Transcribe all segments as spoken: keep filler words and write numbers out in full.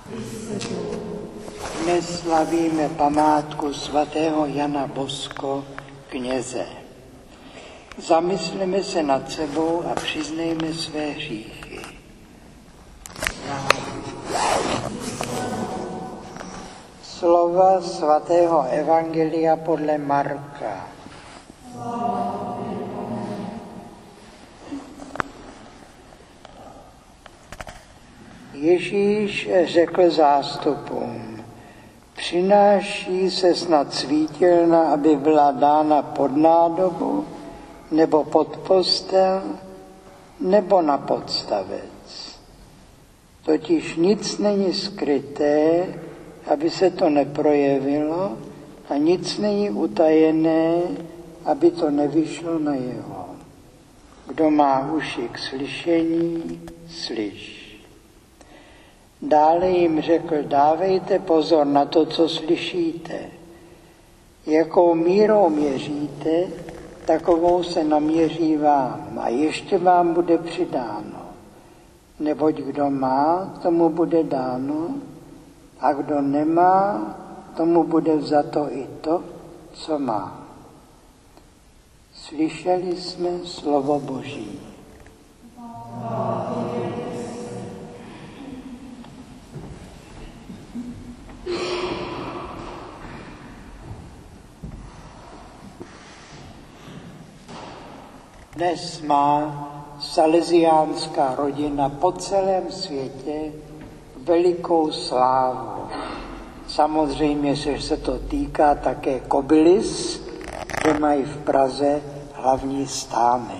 Dnes slavíme památku svatého Jana Bosko, kněze. Zamysleme se nad sebou a přiznejme své hříchy. Slova svatého Evangelia podle Marka. Ježíš řekl zástupům: přináší se snad svítilna, aby byla dána pod nádobu, nebo pod postel, nebo na podstavec. Totiž nic není skryté, aby se to neprojevilo, a nic není utajené, aby to nevyšlo najevo. Kdo má uši k slyšení, slyš. Dále jim řekl: dávejte pozor na to, co slyšíte. Jakou mírou měříte, takovou se naměří vám a ještě vám bude přidáno. Neboť kdo má, tomu bude dáno, a kdo nemá, tomu bude vzato i to, co má. Slyšeli jsme slovo Boží. Dnes má salesiánská rodina po celém světě velikou slávu. Samozřejmě, že se to týká také Kobylis, kde mají v Praze hlavní stánek.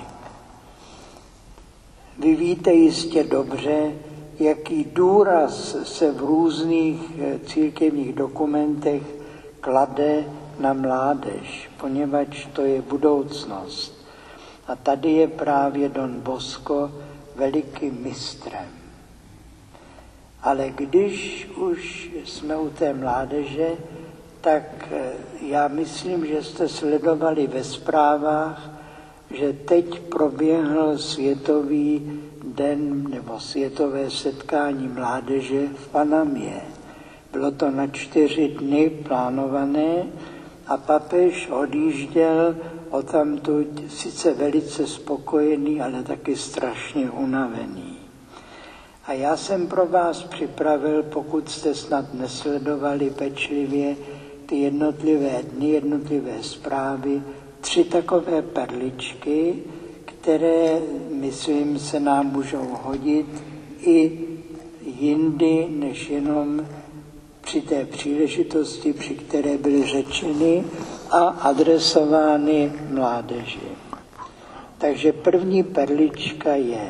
Vy víte jistě dobře, jaký důraz se v různých církevních dokumentech klade na mládež, poněvadž to je budoucnost. A tady je právě Don Bosco velikým mistrem. Ale když už jsme u té mládeže, tak já myslím, že jste sledovali ve zprávách, že teď proběhl světový den nebo světové setkání mládeže v Panamě. Bylo to na čtyři dny plánované a papež odjížděl odtamtud sice velice spokojený, ale taky strašně unavený. A já jsem pro vás připravil, pokud jste snad nesledovali pečlivě ty jednotlivé dny, jednotlivé zprávy, tři takové perličky, které, myslím, se nám můžou hodit i jindy, než jenom při té příležitosti, při které byly řečeny a adresovány mládeži. Takže první perlička je: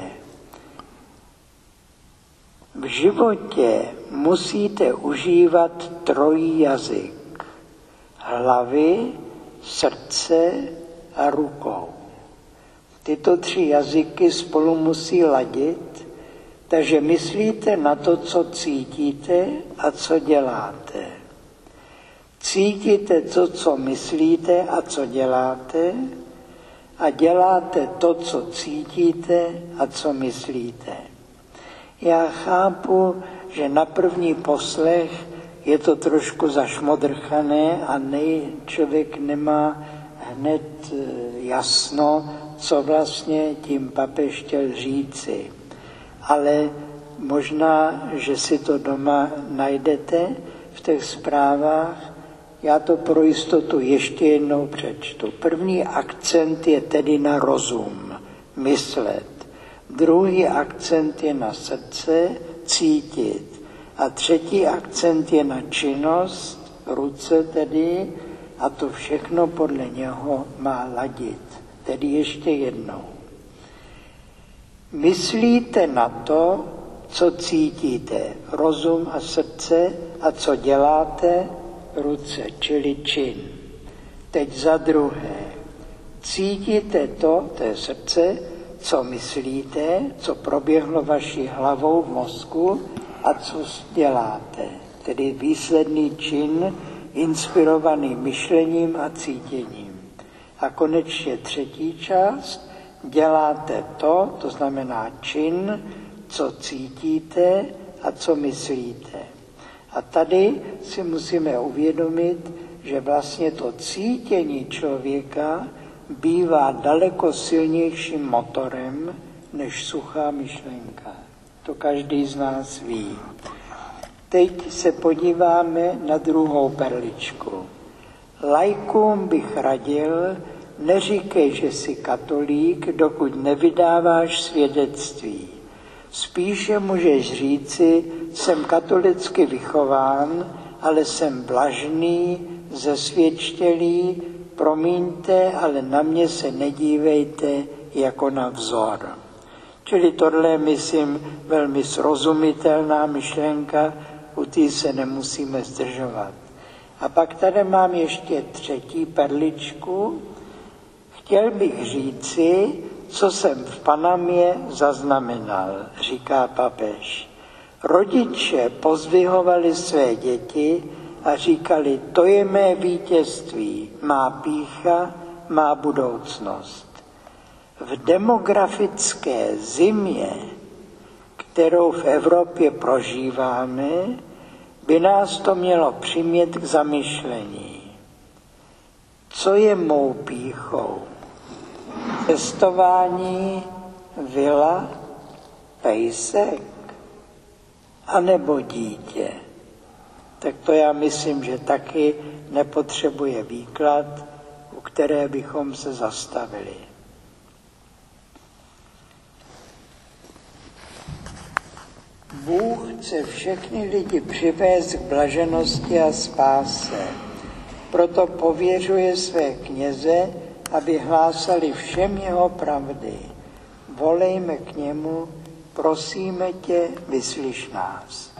v životě musíte užívat trojí jazyk: hlavy, srdce a rukou. Tyto tři jazyky spolu musí ladit, takže myslíte na to, co cítíte a co děláte. Cítíte to, co myslíte a co děláte, a děláte to, co cítíte a co myslíte. Já chápu, že na první poslech je to trošku zašmodrchané a nej, člověk nemá hned jasno, co vlastně tím papež chtěl říci. Ale možná, že si to doma najdete v těch zprávách. Já to pro jistotu ještě jednou přečtu. První akcent je tedy na rozum, myslet. Druhý akcent je na srdce, cítit. A třetí akcent je na činnost, ruce tedy, a to všechno podle něho má ladit. Tedy ještě jednou. Myslíte na to, co cítíte, rozum a srdce, a co děláte, ruce, čili čin. Teď za druhé. Cítíte to, to je srdce, co myslíte, co proběhlo vaší hlavou v mozku a co děláte. Tedy výsledný čin, inspirovaný myšlením a cítěním. A konečně třetí část, děláte to, to znamená čin, co cítíte a co myslíte. A tady si musíme uvědomit, že vlastně to cítění člověka bývá daleko silnějším motorem než suchá myšlenka. To každý z nás ví. Teď se podíváme na druhou perličku. Laikům bych radil, neříkej, že jsi katolík, dokud nevydáváš svědectví. Spíše můžeš říci, jsem katolicky vychován, ale jsem blažný, zesvědčtělý, promiňte, ale na mě se nedívejte jako na vzor. Čili tohle je, myslím, velmi srozumitelná myšlenka, u té se nemusíme zdržovat. A pak tady mám ještě třetí perličku. Chtěl bych říci, co jsem v Panamě zaznamenal, říká papež. Rodiče pozdvihovali své děti a říkali, to je mé vítězství, má pýcha, má budoucnost. V demografické zimě, kterou v Evropě prožíváme, by nás to mělo přimět k zamyšlení. Co je mou pýchou? Cestování, vila, pejsek, anebo dítě? Tak to já myslím, že taky nepotřebuje výklad, u které bychom se zastavili. Bůh chce všechny lidi přivést k blaženosti a spáse. Proto pověřuje své kněze, aby hlásali všem jeho pravdy. Volejme k němu, prosíme tě, vyslyš nás.